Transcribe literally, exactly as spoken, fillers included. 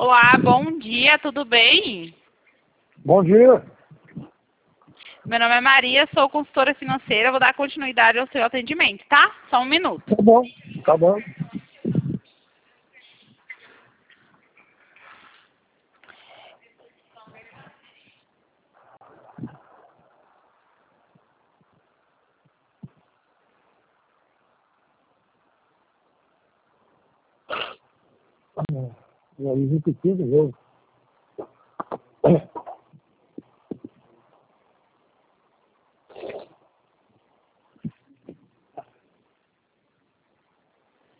Olá, bom dia, tudo bem? Bom dia. Meu nome é Maria, sou consultora financeira, vou dar continuidade ao seu atendimento, tá? Só um minuto. Tá bom, tá bom. E aí, repetindo, eu.